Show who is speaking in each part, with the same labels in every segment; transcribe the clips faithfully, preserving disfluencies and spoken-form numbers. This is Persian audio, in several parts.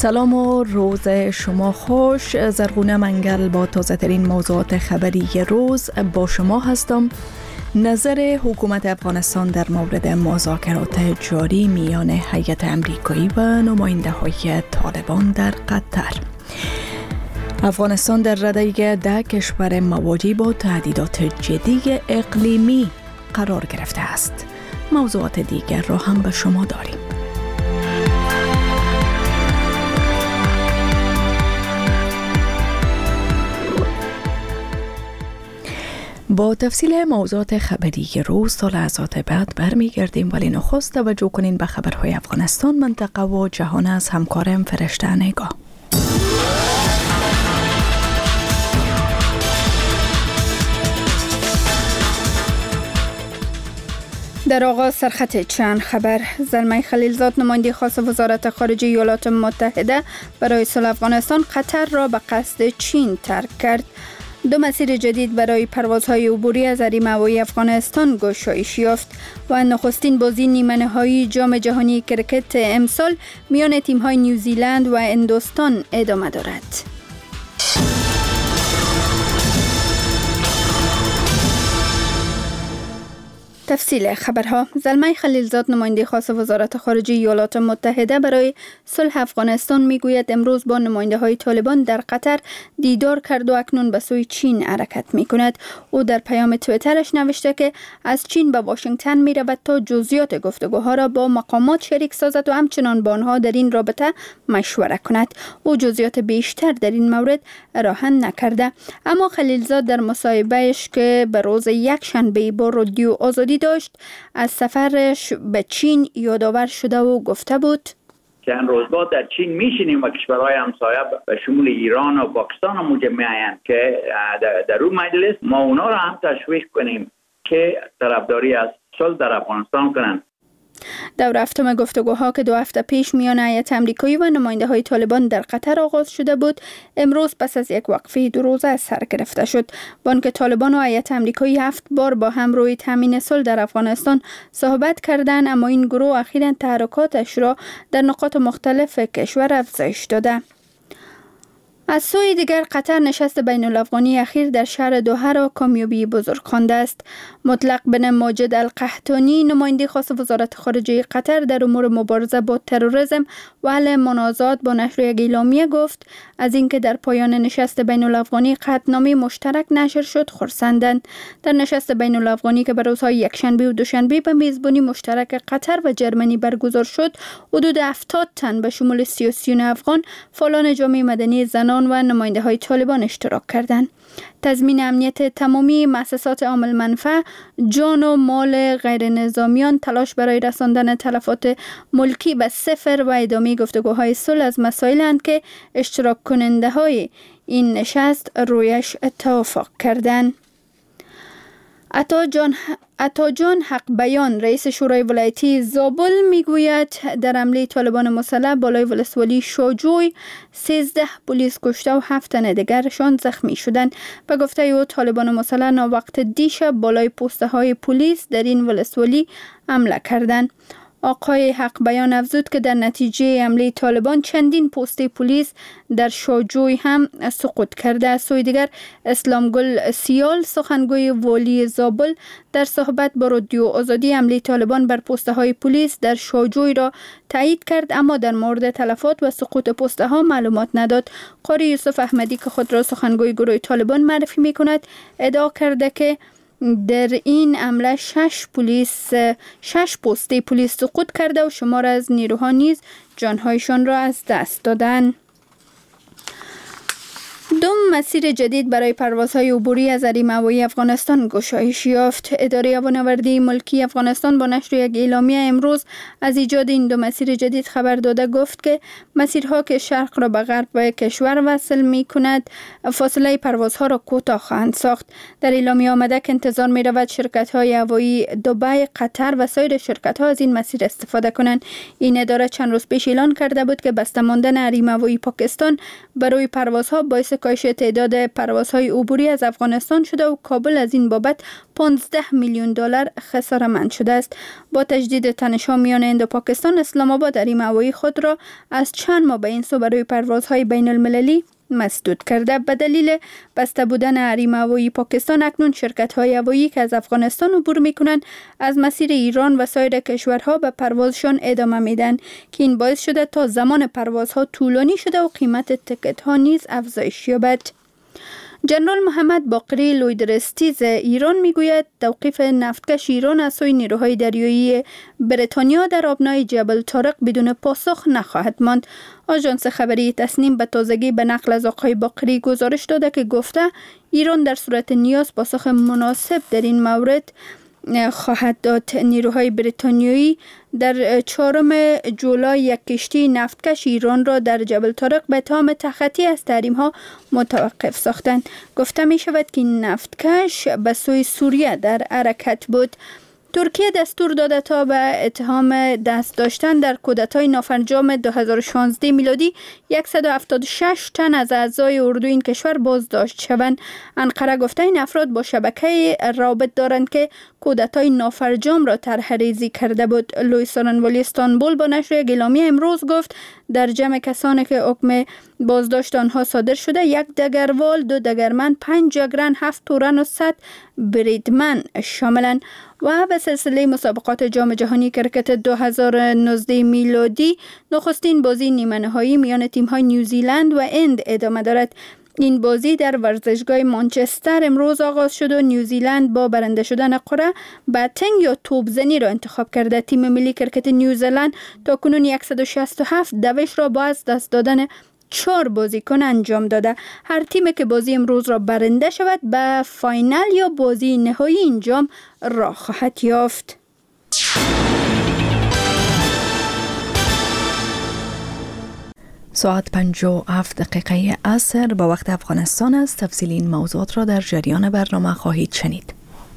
Speaker 1: سلام و روز شما خوش. زرغونه منگل با تازه ترین موضوعات خبری روز با شما هستم. نظر حکومت افغانستان در مورد مذاکرات جاری میان هیئت امریکایی و نماینده های طالبان در قطر. افغانستان در رده ده کشور مواجه با تهدیدات جدی اقلیمی قرار گرفته است. موضوعات دیگر را هم به شما داریم. با تفصیل موضوعات خبری روز تا لحظات بعد برمیگردیم، ولی نخست توجه کنین به خبرهای افغانستان، منطقه و جهان از همکارم فرشته نگاه.
Speaker 2: در آغاز سرخط چند خبر. زلمه خلیلزاد نماینده خاص وزارت خارجه ایالات متحده برای صلح افغانستان قطر را به قصد چین ترک کرد. دو مسیر جدید برای پروازهای عبوری از حریم هوایی افغانستان گشایش یافت و نخستین بازی نیمه نهایی جام جهانی کرکت امسال میان تیم‌های نیوزیلند و هندوستان ادامه دارد. تفصیل خبرها. زلمه خلیلزاد نماینده خاص وزارت خارجه ایالات متحده برای صلح افغانستان میگوید امروز با نماینده های طالبان در قطر دیدار کرد و اکنون به سوی چین حرکت می کند. او در پیام تویترش نوشته که از چین به واشنگتن می رود تا جزئیات گفتگوها را با مقامات شریک سازد و همچنان با آنها در این رابطه مشوره کند. او جزئیات بیشتر در این مورد راهن نکرده، اما خلیلزاد در مصاحبهش که به روز یکشنبه با رادیو آزادی داشت از سفرش به چین یادآور شده و گفته بود
Speaker 3: که این روزها در چین میشینیم و کشورهای همسایه به شمول ایران و پاکستان هم مجمعین که در اون مجلس ما اونا را هم تشویق کنیم که طرفداری از صلح در افغانستان کنند.
Speaker 2: دور هفتم گفتگوها که دو هفته پیش میان هیئت امریکایی و نماینده های طالبان در قطر آغاز شده بود، امروز پس از یک وقفه دو روزه سر گرفته شد. بانک طالبان و هیئت امریکایی هفت بار با هم روی تامین صلح در افغانستان صحبت کردند، اما این گروه اخیراً تحرکاتش را در نقاط مختلف کشور افزایش داده. از سوی دیگر قطر نشست بین الافغانی اخیر در شهر دوحه را کامیابی بزرگ خوانده است. مطلق بن ماجد القحطانی نماینده خاص وزارت خارجه قطر در امور مبارزه با تروریسم و حل منازعات با نشر یک اعلامیه گفت از اینکه در پایان نشست بین الافغانی قطعنامه مشترک نشر شد خرسندند. در نشست بین الافغانی که به روزهای یکشنبه و دوشنبه به میزبانی مشترک قطر و جرمنی برگزار شد، حدود هفتاد تن به شمول سیاسیون افغان، فعالان جامعه مدنی، زنان و نماینده های طالبان اشتراک کردند. تضمین امنیت تمامی مؤسسات عامل منفعه، جان و مال غیر نظامیان، تلاش برای رساندن تلفات ملکی به صفر و ادامه گفتگوهای صلح از مسائلند که اشتراک کننده های این نشست رویش توافق کردند. عطا جان عطا جان حق بیان رئیس شورای ولایتی زابل میگوید در حمله طالبان مسلح بالای ولسوالی شاجوی سیزده پلیس کشته و هفت تن دیگرشان زخمی شدند. به گفته او طالبان مسلح ناوقت دیشب بالای پسته های پلیس در این ولسوالی حمله کردند. آقای حق بیان افزود که در نتیجه حمله طالبان چندین پست پلیس در شاجوی هم سقوط کرده. از سوی دیگر اسلام گل سیال سخنگوی والی زابل در صحبت با رادیو آزادی حمله طالبان بر پسته های پلیس در شاجوی را تایید کرد، اما در مورد تلفات و سقوط پسته ها معلومات نداد. قاری یوسف احمدی که خود را سخنگوی گروه طالبان معرفی می کند ادعا کرده که در این حمله شش پلیس شش پست پلیس سقوط کرده و شمار از نیروها نیز جانهایشان را از دست دادند. دو مسیر جدید برای پروازهای عبوری از حریم هوایی افغانستان گشایش یافت. اداره هوانوردی ملکی افغانستان با نشر یک اعلامیه امروز از ایجاد این دو مسیر جدید خبر داده گفت که مسیرها که شرق را به غرب و کشور وصل می کند فاصله پروازها را کوتاه خواهند ساخت. در اعلامیه آمده که انتظار می رود شرکت های هوایی دبی، قطر و سایر شرکت ها از این مسیر استفاده کنند. این اداره چند روز پیش اعلان کرده بود که بسته ماندن حریم هوایی پاکستان برای پروازها باعث کاهش تعداد پروازهای عبوری از افغانستان شده و کابل از این بابت پانزده میلیون دلار خساره‌مند شده است. با تجدید تنش‌ها میان هند و پاکستان، اسلام آباد حریم هوایی خود را از چند ماه به این سو برای پروازهای بین المللی مسدود کرده. به دلیل بسته بودن حریم هوایی پاکستان، اکنون شرکت‌های هوایی که از افغانستان عبور می‌کنند از مسیر ایران و سایر کشورها به پروازشان ادامه میدن که این باعث شده تا زمان پروازها طولانی شده و قیمت تکت‌ها نیز افزایش یابد. جنرال محمد باقری لویدرستیز ایران میگوید توقیف نفتکش ایران از سوی نیروهای دریایی بریتانیا در آبنای جبل طارق بدون پاسخ نخواهد ماند. آژانس خبری تسنیم به تازگی به نقل از آقای باقری گزارش داده که گفته ایران در صورت نیاز پاسخ مناسب در این مورد خواهد داد. نیروهای بریتانیایی در چهارم جولای یک کشتی نفتکش ایران را در جبل طارق به اتهام تخطی از تحریم‌ها متوقف ساختند. گفته می شود که این نفتکش به سوی سوریه در حرکت بود. ترکیه دستور داده تا به اتهام دست داشتن در کودتای نافرجام دو هزار و شانزده میلادی صد و هفتاد و شش تن از اعضای اردو این کشور بازداشت شوند. انقره گفته این افراد با شبکه رابط دارند که کودتای نافرجام را طرح‌ریزی کرده بود. لوی سارنوالی استانبول با نشر یک اعلامیه امروز گفت در جمع کسانی که حکم بازداشت آنها صادر شده یک دگروال، دو دگرمن، پنج جگرن، هفت تورن و صد بریدمن شاملند. و به سلسله مسابقات جام جهانی کرکت دو هزار و نوزده میلادی نخستین بازی نیمه نهایی میان تیم‌های نیوزیلند و هند ادامه دارد. این بازی در ورزشگاه مانچستر امروز آغاز شد و نیوزیلند با برنده شدن قرعه بتنگ یا توپزنی را انتخاب کرده. تیم ملی کرکت نیوزیلند تا کنون صد و شصت و هفت دوش را با از دست دادن چهار بازیکن انجام داده. هر تیمی که بازی امروز را برنده شود به فاینال یا بازی نهایی این جام راه خواهد یافت.
Speaker 1: ساعت پنج و هفت دقیقه عصر با وقت افغانستان است. تفصیل این موضوعات را در جریان برنامه خواهید شنید.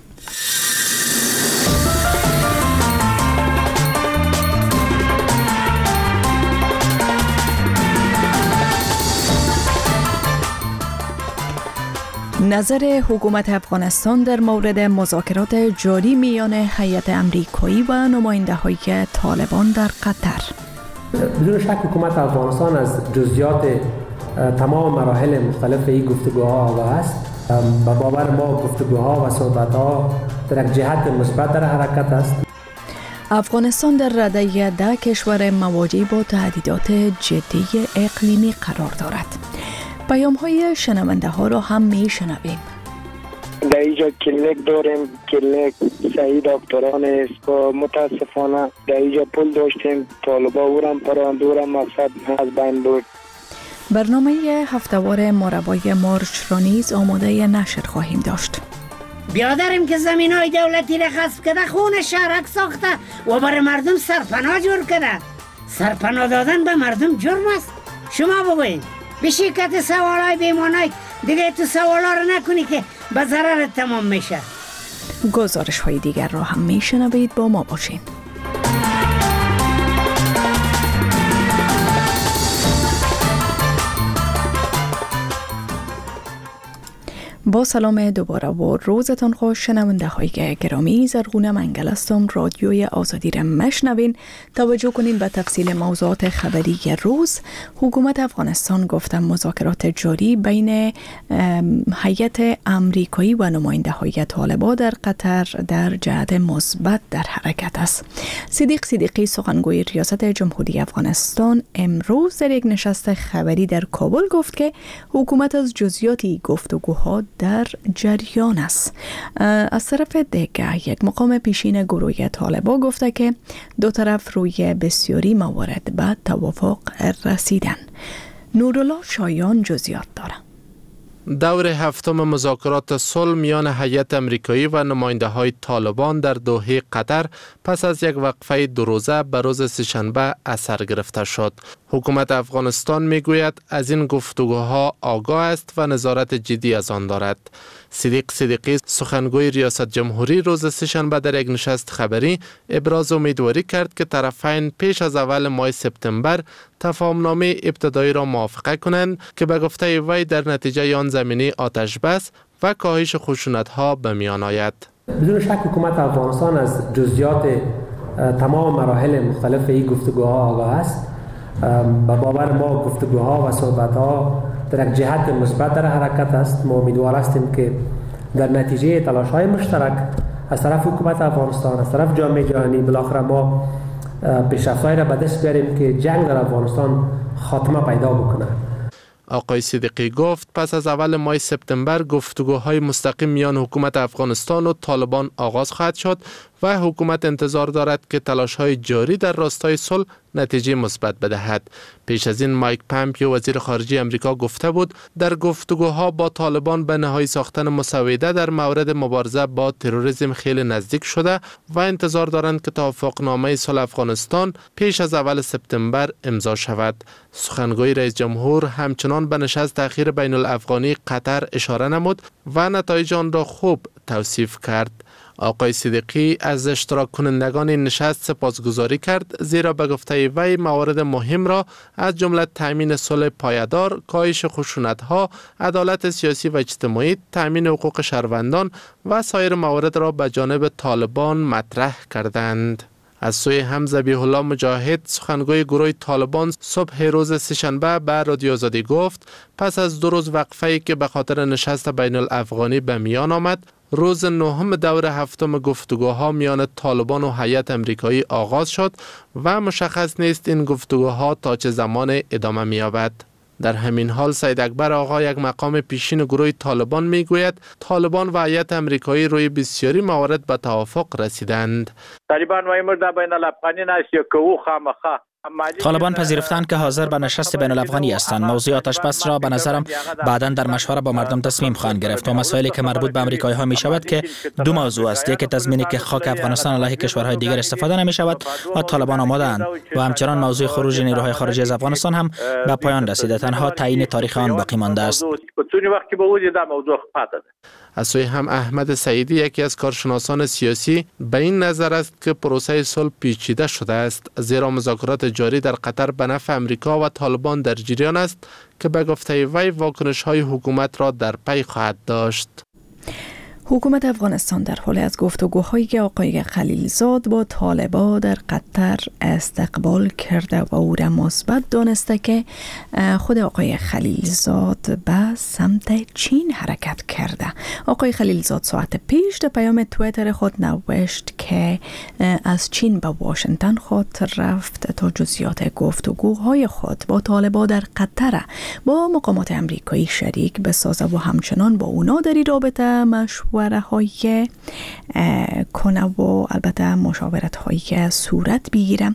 Speaker 1: نظر حکومت افغانستان در مورد مذاکرات جاری میان هیئت امریکایی و نماینده‌های طالبان در قطر.
Speaker 4: بدون شک حکومت افغانستان از جزئیات تمام مراحل مختلف این گفتگوها آگاه است. به باور ما گفتگوها و صحبت‌ها در یک جهت مثبت در حرکت است.
Speaker 1: افغانستان در رده ده کشور مواجه با تهدیدات جدی اقلیمی قرار دارد. پیام های شنونده ها را هم می شنویم.
Speaker 5: در اینجا کلینیک داریم، کلینیک صحیح دکتران است. متاسفانه در اینجا پول داشتیم، طالبا اورم پراند، اورم مقصد از بین بود.
Speaker 1: برنامه هفتهوار مربای مارچ را نیز آماده نشر خواهیم داشت.
Speaker 6: بیادریم که زمین های دولتی را غصب کرده، خون شهرک ساخته و برای مردم سرپناه جور کرده. سرپناه دادن به مردم جرم است. شما بگوین به شرکت سوالای بیمانای دیگه تو سوالا رو نکنی که به ضرر تمام میشه.
Speaker 1: گزارش های دیگر را هم میشنوید، با ما باشین. با سلام دوباره و روزتان خوش شنونده های گرامی. زرغونه منگل هستم. رادیوی آزادی را مشنوین. توجه کنین به تفصیل موضوعات خبری روز. حکومت افغانستان گفته مذاکرات جاری بین هیئت امریکایی و نماینده های طالبان در قطر در جهت مثبت در حرکت است. صدیق صدیقی سخنگوی ریاست جمهوری افغانستان امروز در یک نشست خبری در کابل گفت که حکومت از جزئیاتی گفتگوها در جریان است. از طرف دیگر یک مقام پیشین گروه طالبان گفته که دو طرف روی بسیاری موارد به توافق رسیدن. نورالله شایان جزئیات داره.
Speaker 7: دور هفتم مذاکرات صلح میان هیئت امریکایی و نماینده های طالبان در دوحه قطر پس از یک وقفه دو روزه به روز سه‌شنبه اثر گرفته شد. حکومت افغانستان میگوید از این گفتگوها آگاه است و نظارت جدی از آن دارد. صدیق صدیقی سخنگوی ریاست جمهوری روز سه‌شنبه در یک نشست خبری ابراز امیدواری کرد که طرفین پیش از اول ماه سپتامبر تفاهمنامه ابتدایی را موافقه کنند که به گفته وی در نتیجه آن زمینه آتش بس و کاهش خشونت‌ها به میان آید.
Speaker 4: بدون شک حکومت افغانستان از جزئیات تمام مراحل مختلف این گفتگوها آگاه است. به باور ما گفتگوها و صحبت‌ها در یک جهت مثبت در حرکت است. ما امیدوار هستیم که در نتیجه تلاش‌های مشترک از طرف حکومت افغانستان، از طرف جامعه جهانی، بالاخره ما پیشرفت‌هایی را به دست بیاریم که جنگ در افغانستان خاتمه پیدا بکنه.
Speaker 7: آقای صدیقی گفت پس از اول ماه سپتامبر گفتگوهای مستقیم میان حکومت افغانستان و طالبان آغاز خواهد شد و حکومت انتظار دارد که تلاش‌های جاری در راستای صلح نتیجه مثبت بدهد. پیش از این مایک پامپیو وزیر خارجه امریکا گفته بود در گفتگوها با طالبان به نهایی ساختن مسوده در مورد مبارزه با تروریسم خیلی نزدیک شده و انتظار دارند که توافقنامه صلح افغانستان پیش از اول سپتامبر امضا شود. سخنگوی رئیس جمهور همچنان به نشست اخیر بین الافغانی قطر اشاره نمود و نتایج آن را خوب توصیف کرد. آقای صدیقی از اشتراک کنندگان این نشست سپاسگزاری کرد زیرا به گفته وی موارد مهم را از جمله تأمین صلح پایدار، کاهش خشونت‌ها، عدالت سیاسی و اجتماعی، تأمین حقوق شهروندان و سایر موارد را به جانب طالبان مطرح کردند. از سوی هم ذبیح الله مجاهد سخنگوی گروه طالبان صبح روز سه‌شنبه به رادیو آزادی گفت پس از دو روز وقفه‌ای که به خاطر نشست بین الافغانی به میان آمد، روز نهم دور هفتم گفتگوها میان طالبان و هیئت امریکایی آغاز شد و مشخص نیست این گفتگوها تا چه زمان ادامه می‌یابد. در همین حال سید اکبر آقا یک مقام پیشین گروه طالبان میگوید طالبان و هیئت امریکایی روی بسیاری موارد به توافق رسیدند.
Speaker 3: طالبان وایمر در بین الافغانی نشی که او خامخا
Speaker 8: طالبان پذیرفتند که حاضر به نشست بین الافغانی هستند. موضوع آتش بس را به نظرم بعداً در مشوره با مردم تصمیم خواهند گرفت و مسائلی که مربوط به امریکایی ها می شود که دو موضوع است. یکی تضمینی که خاک افغانستان علیه کشورهای دیگر استفاده نمی شود و طالبان آماده اند و همچنان موضوع خروج نیروهای خارجی از افغانستان هم به پایان رسیده. تنها تعیین تاریخ آن باقی مانده است.
Speaker 7: از سوی هم احمد سعیدی یکی از کارشناسان سیاسی به این نظر است که پروسه صلح پیچیده شده است زیرا مذاکرات جاری در قطر به نفع امریکا و طالبان در جریان است که به گفته وی واکنش‌های حکومت را در پی خواهد داشت.
Speaker 1: حکومت افغانستان در حال از گفتگوهایی که آقای خلیلزاد با طالبان در قطر استقبال کرده و او را مثبت دانسته که خود آقای خلیلزاد به سمت چین حرکت کرده. آقای خلیلزاد ساعت پیش در پیام توییتر خود نوشت که از چین به واشنگتن خود رفت تا جزئیات گفتگوهای خود با طالبان در قطر با مقامات امریکایی شریک بسازه و همچنان با اونا در این رابطه مشورت های کنه و البته مشاورت هایی که صورت بگیره.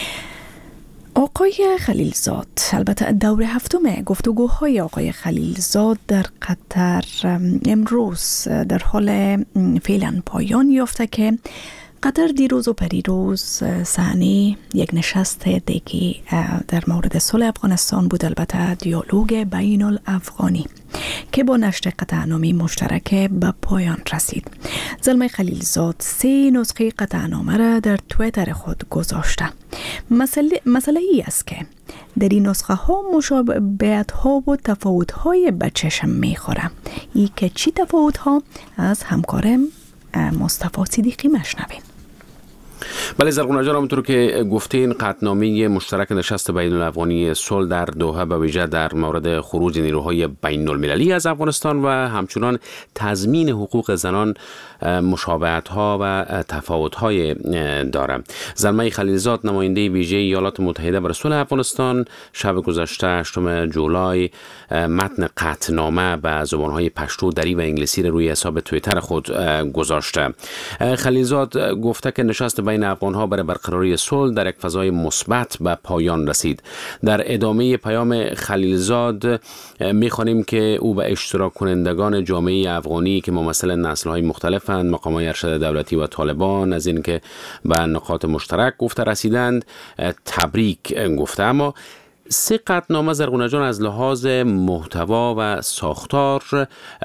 Speaker 1: آقای خلیلزاد البته دور هفتم گفتگوهای آقای خلیلزاد در قطر امروز در حال فعلا پایان یافته که قطر دیروز و پریروز صحنه یک نشست دیگه در مورد صلح افغانستان بود، البته دیالوگ بین الافغانی که با نشر قطعنامه مشترک به پایان رسید. زلمه خلیلزاد سه نسخه قطعنامه را در توییتر خود گذاشته. مسئله, مسئله ای است که در این نسخه ها مشابهت ها و تفاوت های به چشم میخوره. ای که چی تفاوت ها از همکارم مصطفی صدیقی مشنویم.
Speaker 9: بله زرغونه جان، همونطور که گفتین قطعنامه مشترک نشست بین الافغانی صلح در دوحه به ویژه در مورد خروج نیروهای بین المللی از افغانستان و همچنان تضمین حقوق زنان مشابهت ها و تفاوت های داره. زلمه خلیلزاد نماینده ویژه ایالات متحده برای صلح افغانستان شب گذشته هشتم جولای متن قطعنامه به زبانهای پشتو، دری و انگلیسی روی حساب توییتر خود گذاشته. خلیلزاد گفته که نشست بین افغان‌ها برای برقراری صلح در یک فضای مثبت به پایان رسید. در ادامه پیام خلیلزاد می‌خوانیم که او به اشتراک کنندگان جامعه افغانی که ممثل نسل‌های مختلفند، مقامات ارشد دولتی و طالبان از اینکه به نقاط مشترک گفته رسیدند تبریک گفته. اما سه قطعنامه زرغونه جان از لحاظ محتوا و ساختار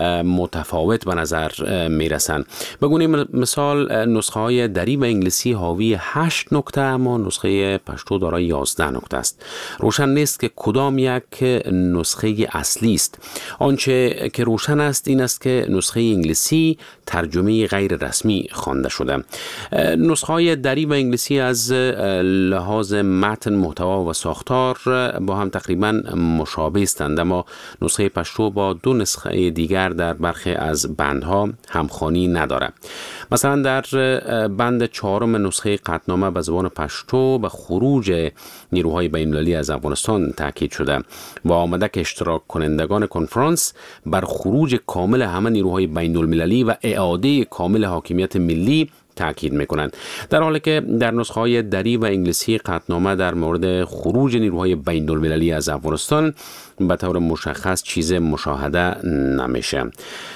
Speaker 9: متفاوت به نظر میرسند. بگونیم مثال نسخه های دری و انگلیسی حاوی هشت نکته اما نسخه پشتو دارای یازده نکته است. روشن نیست که کدام یک نسخه اصلی است. آنچه که روشن است این است که نسخه انگلیسی ترجمه غیر رسمی خوانده شده. نسخه های دری و انگلیسی از لحاظ متن، محتوا و ساختار با هم تقریبا مشابه هستند، اما نسخه پشتو با دو نسخه دیگر در برخی از بندها همخوانی ندارد. مثلا در بند چهارم نسخه قطعنامه به زبان پشتو به خروج نیروهای بین‌المللی از افغانستان تاکید شده و آمده که اشتراک کنندگان کنفرانس بر خروج کامل همه نیروهای بین‌المللی و اعاده کامل حاکمیت ملی تاکید میکنند، در حالی که در نسخه های دری و انگلیسی قطعنامه در مورد خروج نیروهای بین المللی از افغانستان به طور مشخص چیز مشاهده نمیشه.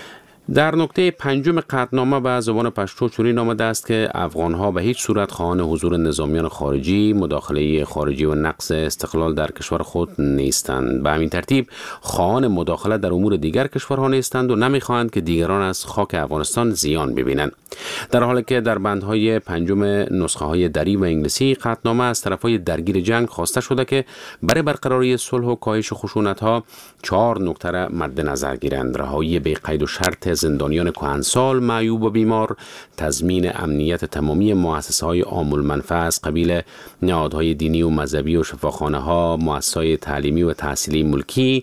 Speaker 9: در نکته پنجم قطعنامه به زبان پشتو چنین آمده است که افغانها به هیچ صورت خواهان حضور نظامیان خارجی، مداخله خارجی و نقض استقلال در کشور خود نیستند. به همین ترتیب خواهان مداخله در امور دیگر کشورها نیستند و نمیخواهند که دیگران از خاک افغانستان زیان ببینند. در حالی که در بندهای پنجم نسخه های دری و انگلیسی قطعنامه از طرفهای درگیر جنگ خواسته شده که برای برقراری صلح و کاهش خشونت ها چهار نکته را مد نظر گیرند: رهایی بی قید و شرط زندانیان کهنسال، معیوب و بیمار، تضمین امنیت تمامی مؤسسه‌های عام المنفعه از قبیل نهادهای دینی و مذهبی و شفاخانه‌ها، مؤسسه‌های تعلیمی و تحصیلی ملکی،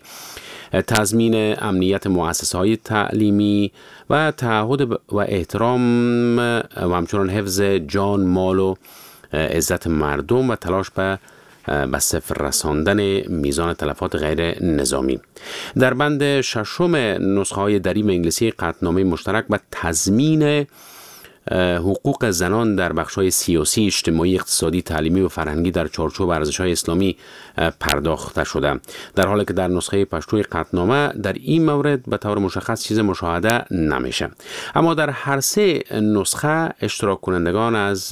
Speaker 9: تضمین امنیت مؤسسه‌های تعلیمی و تعهد و احترام و همچنین حفظ جان، مال و عزت مردم و تلاش به به صفر رساندن میزان تلفات غیر نظامی. در بند ششم نسخه های دری و انگلیسی قطعنامه مشترک به تضمین حقوق زنان در بخش‌های سیاسی، اجتماعی، اقتصادی، تعلیمی و فرهنگی در چارچوب ارزش‌های اسلامی پرداخته شده، در حالی که در نسخه پشتوی قطعنامه در این مورد به طور مشخص چیز مشاهده نمیشه. اما در هر سه نسخه اشتراک کنندگان از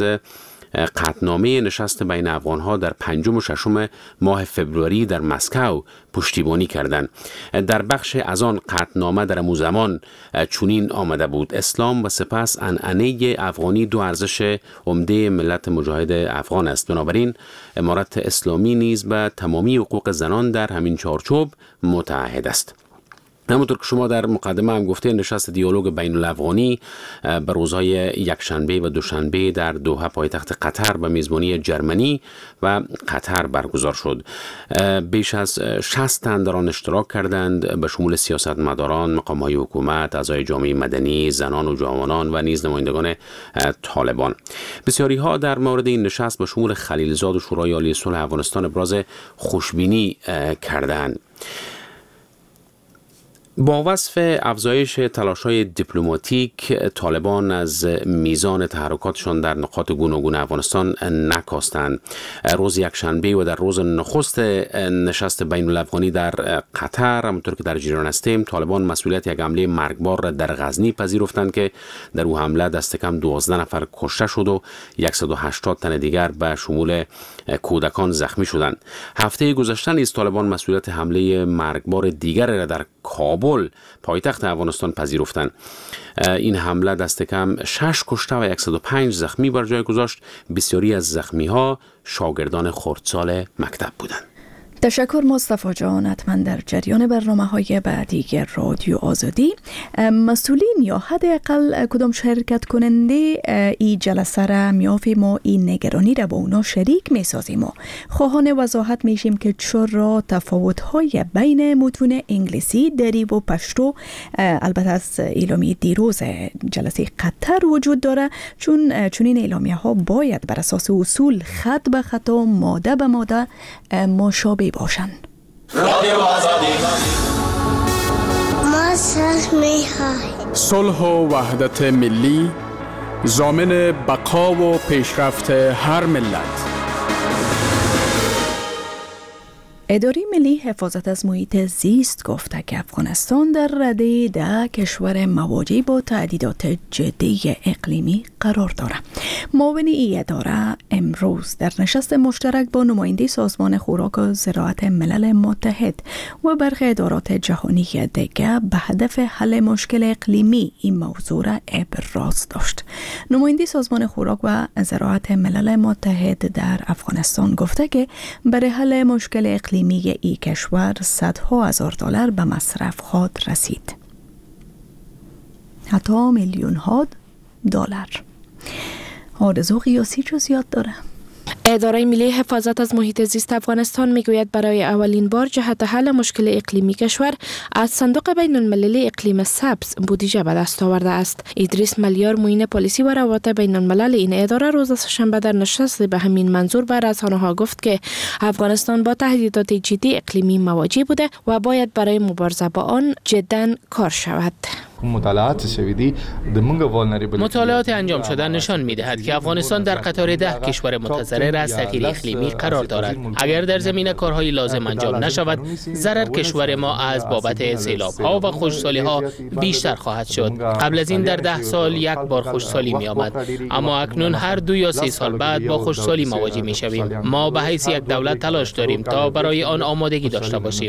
Speaker 9: قطعنامه نشست بین افغانها در پنجم و ششم ماه فبروری در مسکو پشتیبانی کردند. در بخش از آن قطعنامه در امو زمان چنین آمده بود: اسلام و سپس عنعنه افغانی دو ارزش عمده ملت مجاهد افغان است. بنابراین امارت اسلامی نیز به تمامی حقوق زنان در همین چارچوب متعهد است. همونطور که شما در مقدمه هم گفته، نشست دیالوگ بین الافغانی به روزهای یکشنبه و دوشنبه در دوحه پایتخت قطر به میزبانی جرمنی و قطر برگزار شد. بیش از شصت تن در آن اشتراک کردند، به شمول سیاستمداران، مقام‌های حکومت، اعضای جامعه مدنی، زنان و جوانان و نیز نمایندگان طالبان. بسیاری ها در مورد این نشست به شمول خلیلزاد و شورای عالی صلح افغانستان ابراز خوشبینی کردند. با وصف افزایش تلاش‌های دیپلماتیک، طالبان از میزان تحرکاتشان در نقاط گوناگون افغانستان نکاستند. روز یکشنبه و در روز نخست نشست بین الافغانی در قطر، همونطور که در جریان هستیم، طالبان مسئولیت یک حمله مرگبار را در غزنی پذیرفتند که در او حمله دست کم دوازده نفر کشته شد و صد و هشتاد تن دیگر به شمول کودکان زخمی شدند. هفته گذشته نیز طالبان مسئولیت حمله مرگبار دیگر را در کابل، پایتخت افغانستان، پذیرفتند. این حمله دست کم شش کشته و صد و پنج زخمی بر جای گذاشت. بسیاری از زخمی ها شاگردان خردسال مکتب بودند.
Speaker 1: تشکر مصطفی جان. حتما در جریان برنامه های بعدی رادیو آزادی مسئولین یا حداقل کدام شرکت کننده این جلسه را میافیم و این نگرانی را با اونا شریک میسازیم و خواهان وضاحت میشیم که چرا تفاوت های بین متون انگلیسی، دری و پشتو البته از اعلامیه دیروز جلسه قطر وجود داره، چون چنین اعلامیه ها باید بر اساس اصول خط به خط و ماده به ماده مشابه باشن.
Speaker 10: رادیو آزادی ما صلح می‌خواهیم. صلح و وحدت ملی ضامن بقا و پیشرفت هر ملت.
Speaker 1: اداره ملی حفاظت از محیط زیست گفته که افغانستان در رده ده کشور مواجه با تهدیدات جدی اقلیمی قرار دارد. معاون این اداره امروز در نشست مشترک با نماینده سازمان خوراک و زراعت ملل متحد و برخی ادارات جهانی دیگر به هدف حل مشکل اقلیمی این موضوع را ابراز داشت. نماینده سازمان خوراک و زراعت ملل متحد در افغانستان گفته که برای حل مشکل اقلیمی اقلیمی ای کشور صدها هزار دلار به مصرف خود رسید. حتی میلیون ها دلار. آرزو قیاسی جزئیات داره.
Speaker 11: اداره ملی حفاظت از محیط زیست افغانستان میگوید برای اولین بار جهت حل مشکل اقلیمی کشور از صندوق بین المللی اقلیم سبز بودجه به دست آورده است. ادریس ملیار معین پلیسی و روابط بین الملل این اداره روز سه‌شنبه در نشست به همین منظور به رسانه‌ها گفت که افغانستان با تهدیدات جدی اقلیمی مواجه بوده و باید برای مبارزه با آن جداً کار شود.
Speaker 12: مطالعات انجام شده نشان می‌دهد که افغانستان در قطار ده کشور متضرر از تغییر اقلیمی قرار دارد. اگر در زمینه کارهای لازم انجام نشود، ضرر کشور ما از بابت سیلاب‌ها و خشکسالی‌ها بیشتر خواهد شد. قبل از این در ده سال یک بار خشکسالی می‌آمد، اما اکنون هر دو یا سه سال بعد با خشکسالی مواجه می‌شویم. ما به حیث یک دولت تلاش داریم تا برای آن آمادگی داشته باشیم.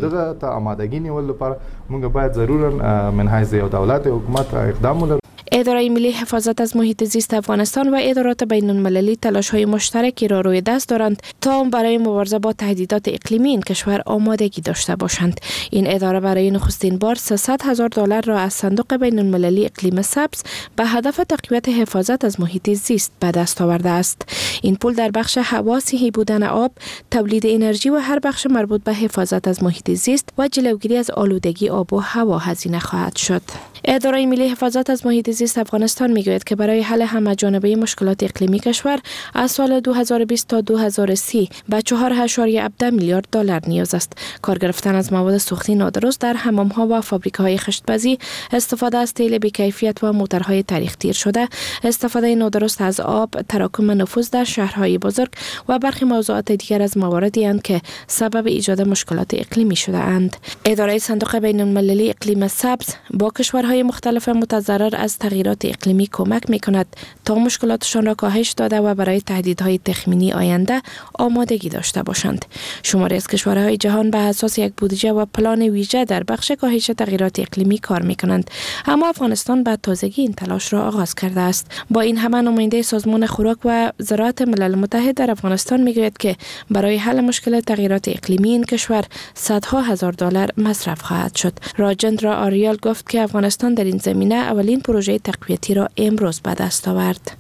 Speaker 11: اداره ملی حفاظت از محیط زیست افغانستان و ادارات بین المللی تلاش‌های مشترکی را روی دست دارند تا برای مبارزه با تهدیدات اقلیمی این کشور آمادگی داشته باشند. این اداره برای نخستین بار سیصد هزار دلار را از صندوق بین المللی اقلیم سبز به هدف تقویت حفاظت از محیط زیست به دست آورده است. این پول در بخش هوا، صحی بودن آب، تولید انرژی و هر بخش مربوط به حفاظت از محیط زیست و جلوگیری از آلودگی آب و هوا هزینه خواهد شد. اداره ملی حفاظت از محیط زیست افغانستان میگوید که برای حل همه‌جانبه مشکلات اقلیمی کشور از سال دو هزار و بیست تا دو هزار و سی به چهار و هفده میلیارد دلار نیاز است. کار گرفتن از مواد سوختی نادرست در حمام‌ها و فابریکه‌های خشت‌پزی، استفاده از تیل بی‌کیفیت و موتورهای تاریخ تیر شده، استفاده نادرست از آب، تراکم نفوذ در شهرهای بزرگ و برخی موضوعات دیگر از مواردی اند که سبب ایجاد مشکلات اقلیمی شده اند. اداره صندوق بین المللی اقلیم سبز با کشورهای مختلف متضرر از تغییرات اقلیمی کمک می‌کند تا مشکلاتشان را کاهش داده و برای تهدیدهای تخمینی آینده آمادگی داشته باشند. شماری از کشورهای جهان به اساس یک بودجه و پلان ویژه در بخش کاهش تغییرات اقلیمی کار می‌کنند، اما افغانستان به تازگی این تلاش را آغاز کرده است. با این همه نماینده سازمان خوراک و زراعت ملل متحد در افغانستان می‌گوید که برای حل مشکل تغییرات اقلیمی این کشور صدها هزار دلار مصرف خواهد شد. راجندرا آریال گفت که افغانستان در این زمینه اولین پروژه تقویتی را امروز به دست آورد.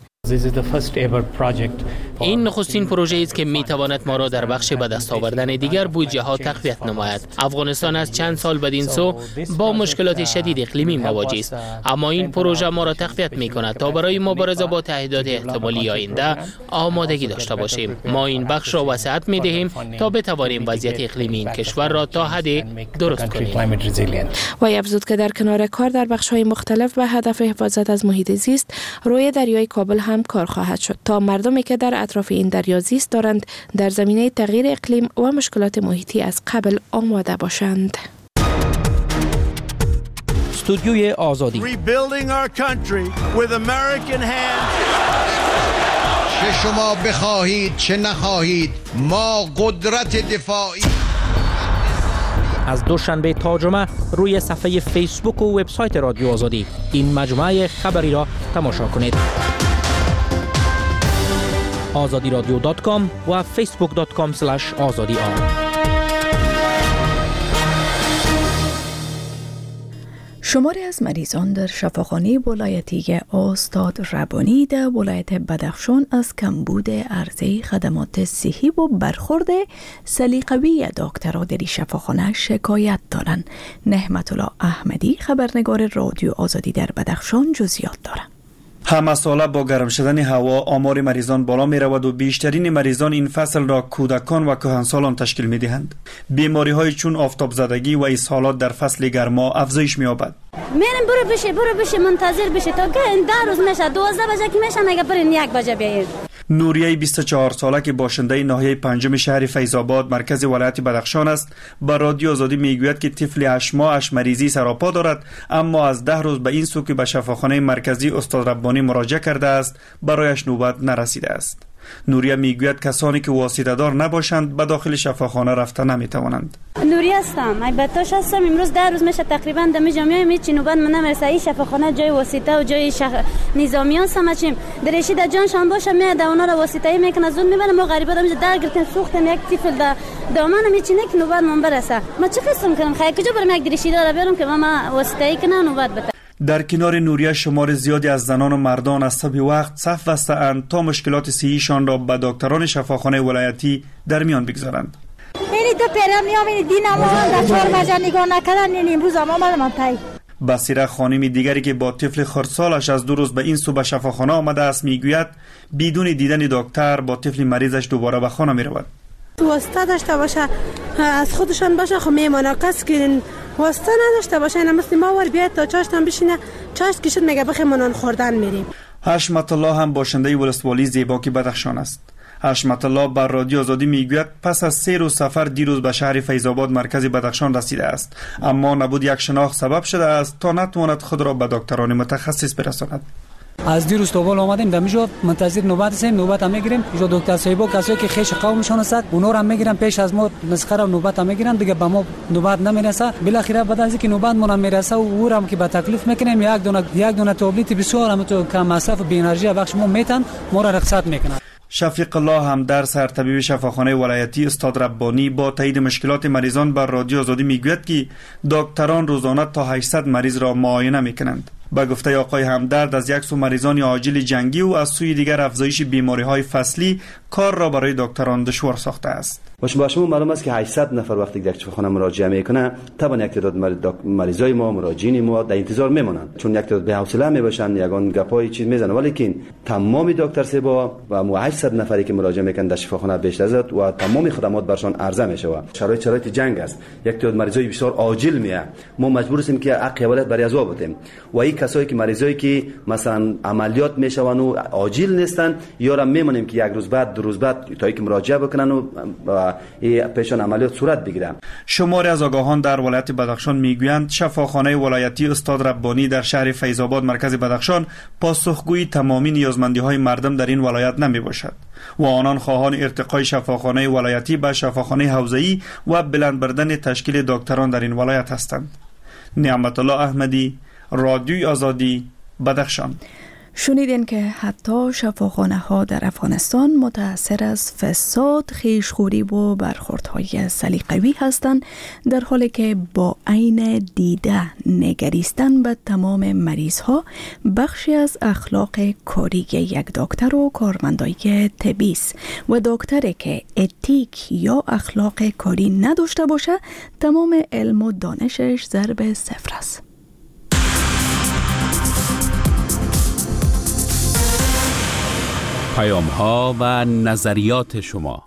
Speaker 12: این نخستین پروژه است که می تواند ما را در بخش به دست آوردن دیگر بودجه ها تقویت نماید. افغانستان از چند سال بدین سو با مشکلات شدید اقلیمی مواجه است، اما این پروژه ما را تقویت می کند تا برای مبارزه با تهدیدات احتمالی آینده آمادگی داشته باشیم. ما این بخش را وسعت می دهیم تا بتوانیم وضعیت اقلیمی این کشور را تا حدی درست کنیم.
Speaker 11: و افزود که در کنار کار در بخش های مختلف به هدف حفاظت از محیط زیست، روی دریای کابل هم کار خواهد شد تا مردمی که در اطراف این دریا زیست دارند در زمینه تغییر اقلیم و مشکلات محیطی از قبل آماده باشند.
Speaker 8: استودیوی آزادی
Speaker 13: چه شما بخواهید چه نخواهید، ما قدرت دفاعی.
Speaker 8: از دوشنبه تا جمعه روی صفحه فیسبوک و وبسایت رادیو آزادی این مجموعه خبری را تماشا کنید. آزادی رادیو دات کام و فیسبوک دات کام اسلش آزادی آر.
Speaker 1: شماری از مریضان در شفاخانه ولایتی استاد ربانی در ولایت بدخشان از کمبود عرضه خدمات صحی و برخورد سلیقه‌ای دکترها در شفاخانه شکایت دارند. نعمت الله احمدی خبرنگار رادیو آزادی در بدخشان جزئیات دارد.
Speaker 14: همه ساله با گرم شدن هوا آمار مریضان بالا می رود و بیشترین مریضان این فصل را کودکان و کهنسالان تشکیل می دهند. بیماری های چون آفتاب زدگی و اسهالات در فصل گرما افزایش می یابد.
Speaker 15: میرم برو بشه برو بشه منتظر بشه تا که این ده روز میشه دوازده بجه که میشه مگه برین یک بجه بیاید.
Speaker 14: نوریه بیست و چهار ساله که باشنده ناحیه پنجم شهر فیض‌آباد مرکز ولایت بدخشان است با رادیو آزادی میگوید که طفل هشت ماهش مریضی سراپا دارد، اما از ده روز به این سو که به شفاخانه مرکزی استاد ربانی مراجعه کرده است برایش نوبت نرسیده است. نوریه میگوید کسانی که واسطه دار نباشند به داخل شفاخانه رفته نمیتوانند.
Speaker 15: نوریه هستم، البته هستم. امروز ده روز میشه تقریبا دم جمعی میچ نوبت من نمیرسه. این شفاخانه جای واسطه و جای شخ... نظامیان سمچیم درشید جانشان باشه میاد اونا را واسطه میکنه زون میبره. ما غریبا دم درگرتن سوختن یک طفل دا دامن میچینه که نوبت من برسه. ما چه قسم کنم خیر کجا برم یک درشید را بیارم که ما واسطه کنه نوبت بده.
Speaker 14: در کنار نوریه شمار زیادی از زنان و مردان از صبح وقت صف بسته‌اند تا مشکلات صحیشان را به دکتران شفاخانه ولایتی در میان بگذارند.
Speaker 16: این دو پیرم میام این دینم در چهار بجه نگاه نکردن این امروز هم آمدم من تایی.
Speaker 14: بصیره خانمی دیگری که با طفل خردسالش از دو روز به این سو به شفاخانه آمده است میگوید بدون دیدن دکتر با طفل مریضش دوباره به خانه میرود.
Speaker 16: واسطه داشته باشه از خودشان باشه خب میمونه. کس که واسطه نداشته باشه اینا مثل ما ور بیاد تا چاشتان بشینه چاشت کشید میگه بخیم نان خوردن میریم.
Speaker 14: حشمت الله هم باشنده ولسوالی زیباکی بدخشان است. حشمت الله بر رادیو آزادی میگوید پس از سه روز سفر دیروز به شهر فیض‌آباد مرکز بدخشان رسیده است، اما نبود یک شناخت سبب شده است تا نتواند خود را به دکتران متخصص برساند.
Speaker 17: از دیروز تا بالا اومدیم دمیجو منتظر نوبت هستیم، نوبت هم میگیریم. جو دکتر صاحبا کسایی که خیش قومشون هست اونا رو هم میگیرن پیش از ما نسخه رو نوبت هم میگیرن دیگه به ما نوبت نمیرسه. بالاخره بعد از اینکه نوبت ما میرسه و او هم که به تکلیف میکنیم یک دونه یک دونه تابلت بسیار هم تو کم مصرف بی انرژی بخش ما میتن ما را رخصت میکنن.
Speaker 14: شفیق الله هم در سرطبیب شفاخانه ولایتی استاد ربانی با تایید مشکلات مریضان بر رادیو آزادی میگوید که دکتران روزانه تا هشتصد مریض را معاینه میکنند. با گفته آقای همدرد از یک سو مریضان عاجل جنگی و از سوی دیگر افزایش بیماری‌های فصلی کار را برای دکتران دشوار ساخته است.
Speaker 18: با شما معلوم است که هشتصد نفر وقتی در شفاخانه مراجعه میکنه طبعا یک تعداد مریضای ما مراجعین ما در انتظار میمونند، چون یک تعداد به حوصله میباشن یگان گپای چیز میزنن، ولی که تمام دکتر سبا و مو هشتصد نفری که مراجعه میکنن در شفاخانه بیشتر از و تمام خدمات برشان عرضه میشه. شرایط شرایط جنگ است، یک تعداد مریضای بسیار عاجل میه، ما مجبور هستیم که حق اولت برای ازوا بدیم و این کسایی که مریضایی که مثلا عملیات میشون و عاجل نیستن یا را میمونیم که یک روز بعد دو روز بعد تا اینکه مراجعه بکنن و پیشان عملیات صورت بگیرن.
Speaker 14: شماری از آگاهان در ولایت بدخشان میگویند شفاخانه ولایتی استاد ربانی در شهر فیض‌آباد مرکز بدخشان پاسخگوی تمامی نیازمندی‌های مردم در این ولایت نمیباشد و آنان خواهان ارتقای شفاخانه ولایتی به شفاخانه حوزه‌ای و بلند بردن تشکیل دکتران در این ولایت هستند. نعمت الله احمدی، رادیوی آزادی، بدخشان.
Speaker 1: شنیدین که حتی شفاخانه ها در افغانستان متأثر از فساد، خیشخوری و برخوردهای سلیقه‌ای هستند، در حالی که با عین دیده نگریستن به تمام مریض ها بخشی از اخلاق کاری یک دکتر و کارمندای طبی است و دکتری که اتیک یا اخلاق کاری نداشته باشه تمام علم و دانشش ضرب صفر است.
Speaker 9: پیام ها و نظریات شما.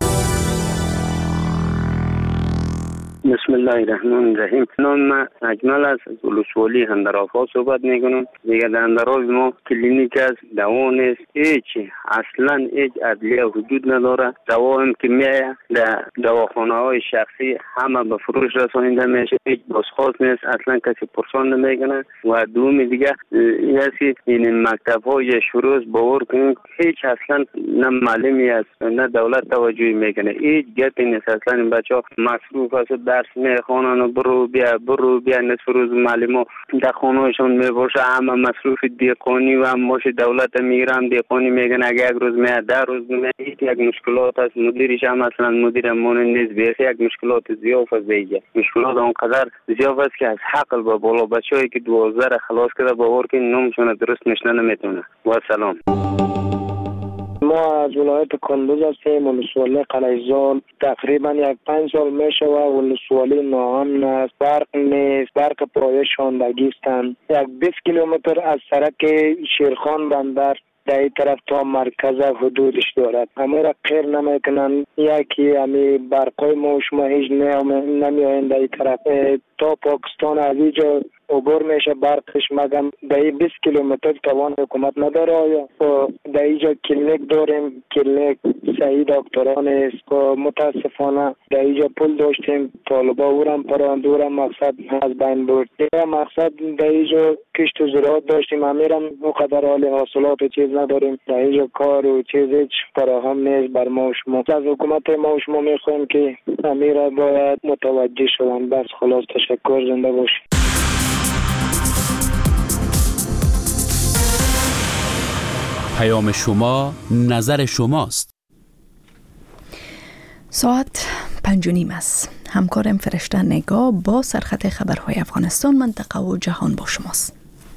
Speaker 5: بسم الله الرحمن الرحیم. نام من اجمل است، از ولسوالی هندرافا صحبت میکنم. دیگه در هندراف ما کلینیک است، دوا نیست، هیچ اصلا هیچ ادویه وجود نداره. دوا هم که میایه در دواخانه های شخصی همه به فروش رسانیده میشه، هیچ بازخواست نیست، اصلا کسی پرسان نمیکنه. و دوم دیگه یکی این مکتب های شروع باور کنید هیچ اصلا نه معلمی است نه دولت توجهی میکنه، هیچ گپی نیست. اصلا این بچه مصروف است، درس میخوانن و برو بیا برو بیا نصف روز معلم در خانهشون میباشه، همه مصروف دیقانی و هم باشه دولت میگیرم دیقانی میگن اگه یک روز میاد در روز میاد. یک مشکلات است، مدیرش هم اصلا مدیر مون نیست، بیخی یک مشکلات زیاف است. دیگه مشکلات اونقدر زیاف است که از حقل با بالا بچه‌ای که دوازده را خلاص کرده باور که نامشون درست نشنه نمیتونه. و سلام. ما از ولایت کندوز هستیم، ولسوالی قلیزال. تقریبا یک پنج سال میشه و ولسوالی ناهان است، برق نیست، برق پایه شاندگی هستند. یک بیست کیلومتر از سرک شیرخان بندر در این طرف تا مرکز حدودش دارد، همه را خیر نمیکنن. یکی همی برقای ما شما هیچ نمی آیند در این طرف تا پاکستان از اینجا
Speaker 19: عبور میشه برقش مگم در بیست کیلومتر توان حکومت نداره آیا در اینجا کلینیک داریم کلینیک صحیح دکتران است و متاسفانه در اینجا پول داشتیم طالبا اورم پراند اورم مقصد از بین برد دیگه مقصد در اینجا کشت و زراعت داشتیم امیرم مقدر حال حاصلات و چیز نداریم در اینجا کار و چیز هیچ فراهم نیست بر ما و شما از حکومت ما و شما میخوایم که امیر باید متوجه شوند بس خلاص تشکر زنده باشید.
Speaker 9: پیام شما نظر شماست.
Speaker 1: ساعت پنج و نیم است. همکارم فرشته نگاه با سرخط خبرهای افغانستان، منطقه و جهان با شماست.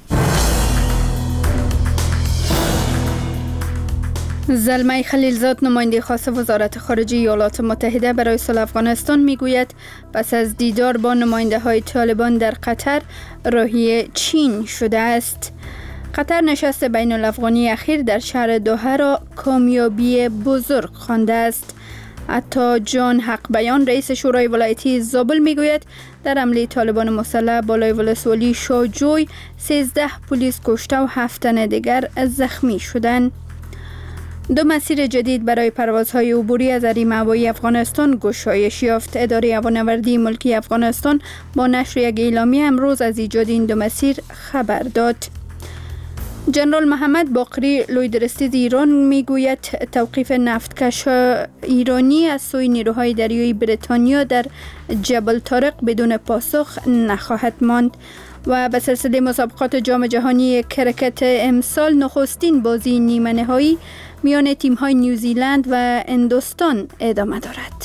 Speaker 2: زلمه خلیلزاد نماینده خاص وزارت خارجه ایالات متحده برای صلح افغانستان میگوید پس از دیدار با نماینده های طالبان در قطر راهی چین شده است. قطر نشست بین الافغانی اخیر در شهر دوحه را کامیابی بزرگ خوانده است. عطا جان حق بیان رئیس شورای ولایتی زابل میگوید در حمله طالبان مسلح بالای ولسوالی شاجوی سیزده پلیس کشته و هفت تن دیگر زخمی شدند. دو مسیر جدید برای پروازهای عبوری از حریم هوایی افغانستان گشایش یافت. اداره هوانوردی ملکی افغانستان با نشر یک اعلامیه امروز از ایجاد این دو مسیر خبر داد. جنرال محمد باقری لویدرستیز ایران میگوید توقیف نفتکش ایرانی از سوی نیروهای دریایی بریتانیا در جبل طارق بدون پاسخ نخواهد ماند. و به سلسله مسابقات جام جهانی کرکت امسال نخستین بازی نیمه نهایی میان تیم‌های نیوزیلند و هندوستان ادامه دارد.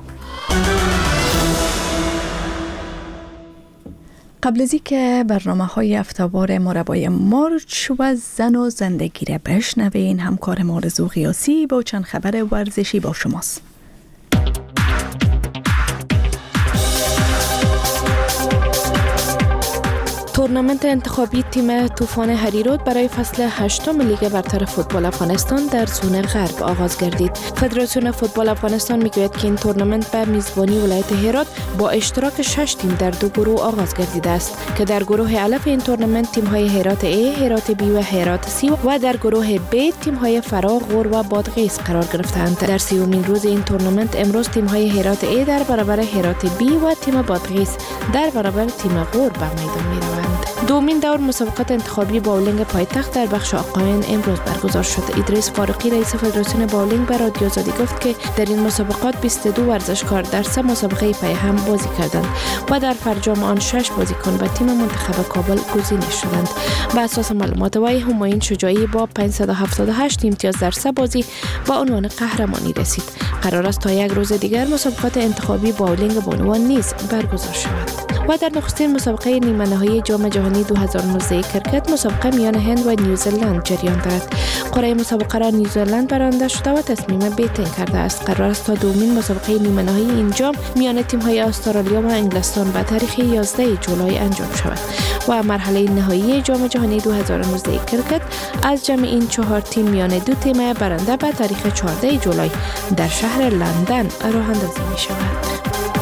Speaker 1: قبل از اینکه برنامه‌های هفته‌وار مربای مارچ و زن و زندگی را بشنوین، همکار آرزو قیاسی با چند خبر ورزشی با شماست.
Speaker 11: تورنمنت انتخابی تیم طوفان هریرود برای فصل هشتم لیگ برتر فوتبال افغانستان در زون غرب آغاز گردید. فدراسیون فوتبال افغانستان میگوید که این تورنمنت به میزبانی ولایت هرات با اشتراک شش تیم در دو گروه آغاز گردیده است که در گروه الف این تورنمنت تیم‌های هرات A، هرات B و هرات C و در گروه B تیم‌های فرا، غور و بادغیس قرار گرفتند. در سیومین روز این تورنمنت امروز تیم‌های هرات A در برابر هرات B و تیم بادغیس در برابر تیم غور به میدان می‌روند. دومین دور مسابقات انتخابی باولینگ پایتخت در بخش آقایان امروز برگزار شد. ادریس فاروقی رئیس فدراسیون باولینگ به رادیو آزادی گفت که در این مسابقات بیست و دو ورزشکار در سه مسابقه پای هم بازی کردند و در فرجام آن شش بازیکن به تیم منتخب کابل گزینش شدند. بر اساس معلومات وی همایون شجاعی با پانصد و هفتاد و هشت امتیاز در سه بازی با عنوان قهرمانی رسید. قرار است تا یک روز دیگر مسابقات انتخابی باولینگ بانوان نیز برگزار شود. و در نخستین مسابقه نیمه نهایی جام جهانی دو هزار و نوزده کرکت مسابقه میان هند و نیوزلند جریان دارد. قرعه مسابقه را نیوزلند برنده شده و تصمیم بیتین کرده است. قرار است تا دومین مسابقه نیمه نهایی این جام میان تیم‌های استرالیا و انگلستان به تاریخ یازده جولای انجام شود و مرحله نهایی جام جهانی دو هزار و نوزده کرکت از جمع این چهار تیم میان دو تیم برنده به تاریخ چهارده جولای در شهر لندن راه اندازی می شود.